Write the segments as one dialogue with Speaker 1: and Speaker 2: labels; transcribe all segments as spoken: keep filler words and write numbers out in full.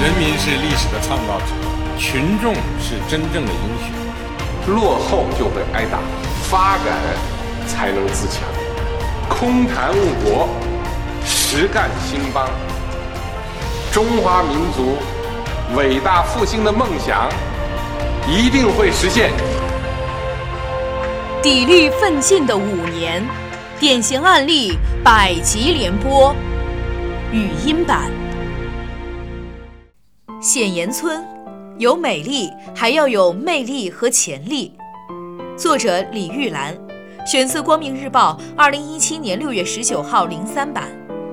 Speaker 1: 人民是历史的创造者，群众是真正的英雄。
Speaker 2: 落后就会挨打，发展才能自强。空谈误国，实干兴邦。中华民族伟大复兴的梦想一定会实现。
Speaker 3: 砥砺奋进的五年，典型案例百集联播，语音版。显岩村有美丽，还要有魅力和潜力。作者李玉兰，选自《光明日报》二零一七年六月十九号零三版。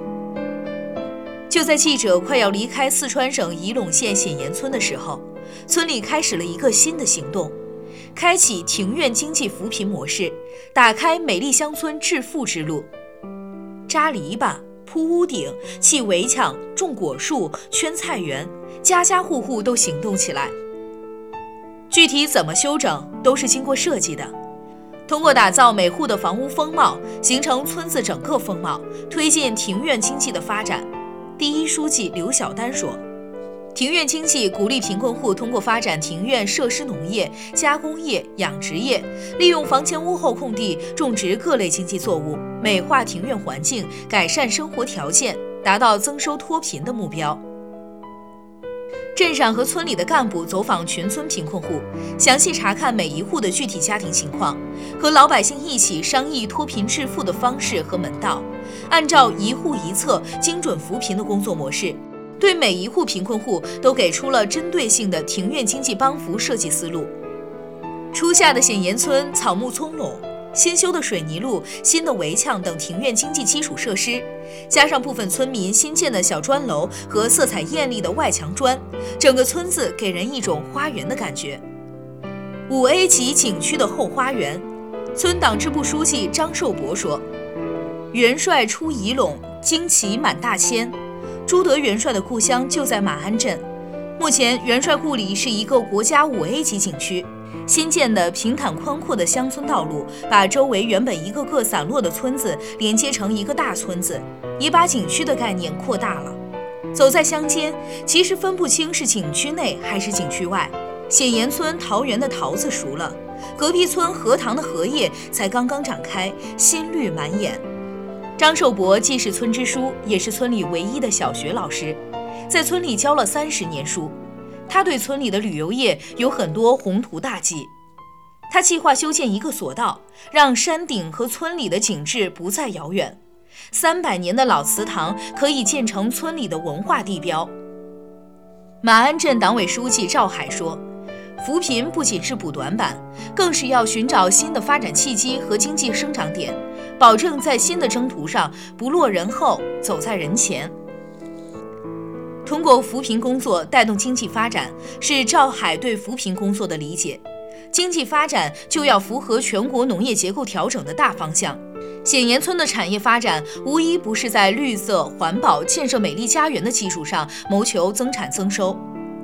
Speaker 3: 就在记者快要离开四川省仪陇县显岩村的时候，村里开始了一个新的行动，开启庭院经济扶贫模式，打开美丽乡村致富之路。扎篱笆、铺屋顶、砌围墙、种果树、圈菜园，家家户户都行动起来。具体怎么修整，都是经过设计的。通过打造每户的房屋风貌，形成村子整个风貌，推进庭院经济的发展。第一书记刘小丹说，庭院经济鼓励贫困户通过发展庭院设施农业、加工业、养殖业，利用房前屋后空地种植各类经济作物，美化庭院环境，改善生活条件，达到增收脱贫的目标。镇上和村里的干部走访群村贫困户，详细查看每一户的具体家庭情况，和老百姓一起商议脱贫致富的方式和门道，按照一户一策精准扶贫的工作模式，对每一户贫困户都给出了针对性的庭院经济帮扶设计思路。初夏的显岩村草木葱茏，新修的水泥路、新的围墙等庭院经济基础设施，加上部分村民新建的小砖楼和色彩艳丽的外墙砖，整个村子给人一种花园的感觉。五 A 级景区的后花园，村党支部书记张寿博说，元帅出仪陇，旌旗满大千。朱德元帅的故乡就在马鞍镇，目前元帅故里是一个国家五 A 级景区。新建的平坦宽阔的乡村道路，把周围原本一个个散落的村子连接成一个大村子，也把景区的概念扩大了。走在乡间，其实分不清是景区内还是景区外。显岩村桃园的桃子熟了，隔壁村荷塘的荷叶才刚刚展开，新绿满眼。张寿博既是村支书，也是村里唯一的小学老师，在村里教了三十年书。他对村里的旅游业有很多宏图大计。他计划修建一个索道，让山顶和村里的景致不再遥远。三百年的老祠堂可以建成村里的文化地标。马鞍镇党委书记赵海说，扶贫不仅是补短板，更是要寻找新的发展契机和经济生长点，保证在新的征途上不落人后，走在人前。通过扶贫工作带动经济发展，是赵海对扶贫工作的理解。经济发展就要符合全国农业结构调整的大方向。显岩村的产业发展无一不是在绿色环保、建设美丽家园的基础上谋求增产增收。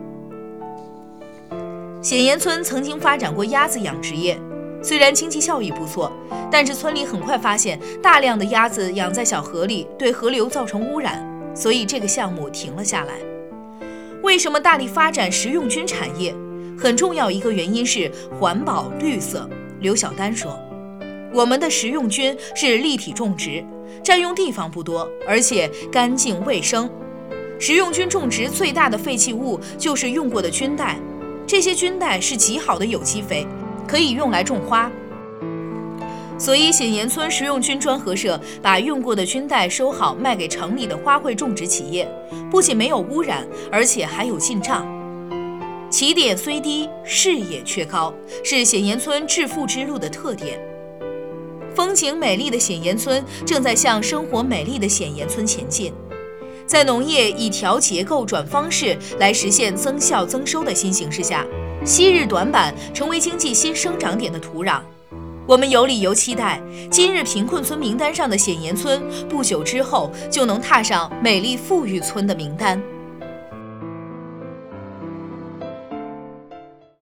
Speaker 3: 显岩村曾经发展过鸭子养殖业，虽然经济效益不错，但是村里很快发现大量的鸭子养在小河里，对河流造成污染，所以这个项目停了下来。为什么大力发展食用菌产业？很重要一个原因是环保绿色。刘小丹说，我们的食用菌是立体种植，占用地方不多，而且干净卫生。食用菌种植最大的废弃物就是用过的菌袋，这些菌袋是极好的有机肥，可以用来种花。所以显岩村食用菌专合社把用过的菌袋收好，卖给城里的花卉种植企业，不仅没有污染，而且还有进账。起点虽低，视野却高，是显岩村致富之路的特点。风景美丽的显岩村正在向生活美丽的显岩村前进。在农业以调结构转方式来实现增效增收的新形势下，昔日短板成为经济新生长点的土壤。我们有理由期待，今日贫困村名单上的显岩村，不久之后就能踏上美丽富裕村的名单。